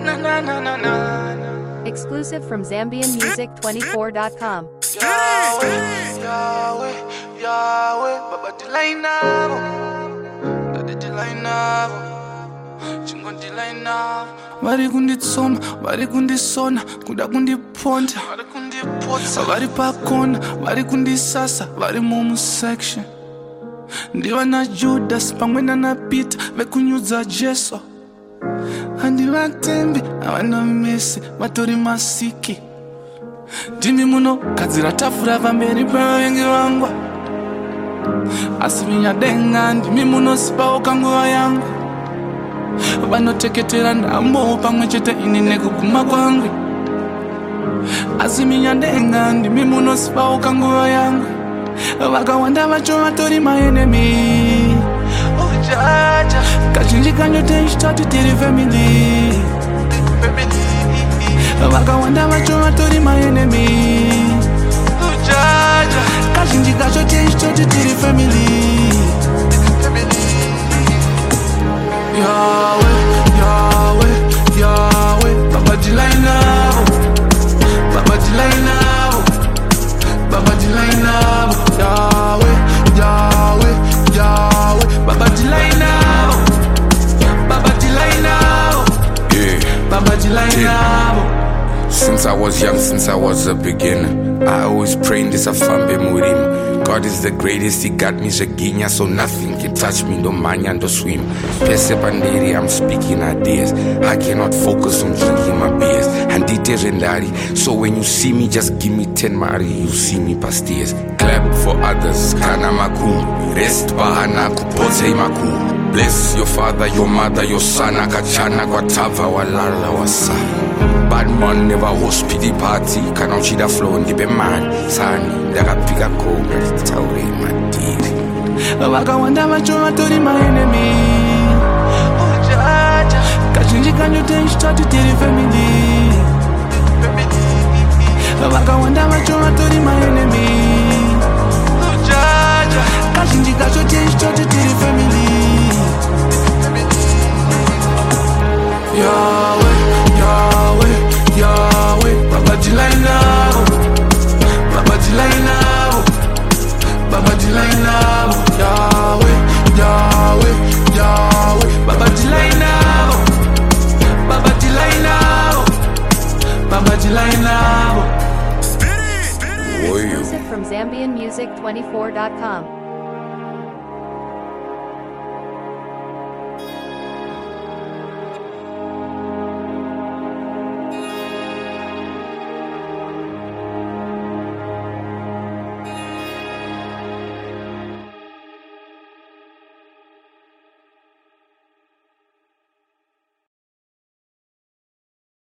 Na na na na na na. Exclusive from ZambianMusic24.com. Yahweh, Yahweh, Yahweh, Baba Dilainavo, Daddy Dilainavo, Chingo Dilainavo. Vari kunditsoma, vari kundisona, kuda kundiponda, vari pakona, vari kundisasa, vari musection. Ndiva na Judas pamwe na Peter vekunyudza Jesu. Handivatembi havana Messi vatori masiki. Ndimi munogadzira tafura pamberi pevavengi vangu, asi vinyadenga ndimi munosipawo kanguva yangu. Vanoteketera ndamo pamwe chete ini nekuguma kwangu, asi vinyadenga ndimi munosipawo kanguva yangu. Vakawanda vacho vatori maenemy. Kazhinji kanyo tenchitatu tiri family. Vakawanda vacho vatori maenemy. Kazhinji kacho tenchitatu tiri family. Yahweh, Yahweh, Yahweh, Baba Dilainavo, Baba Dilainavo, Baba Dilainavo. Yahweh, Yahweh, Yahweh, Baba Dilainavo, Baba Dilainavo, yeah, Baba Dilainavo. Since I was young, since I was a beginner, I always prayed this afambe murim. God is the greatest, he got me Shaginya, so nothing can touch me, no manya, no swim. Pese pandiri, I'm speaking ideas. I cannot focus on drinking my beers. Handite rendari, so when you see me, just give me 10 mari, you see me past tears. Clap for others, kana maku. Rest bahana kupote maku. Bless your father, your mother, your son, akachana kwa tava walala wasa. Bad man never host pity party. Kana uchida flow ndibe man sani daga piga koga tauri madiri. Vakawanda vacho vatori maenemy. Kazhinji kanyo tenchitatu tiri family. Vakawanda vacho vatori maenemy. Kazhinji kacho tenchitatu tiri family.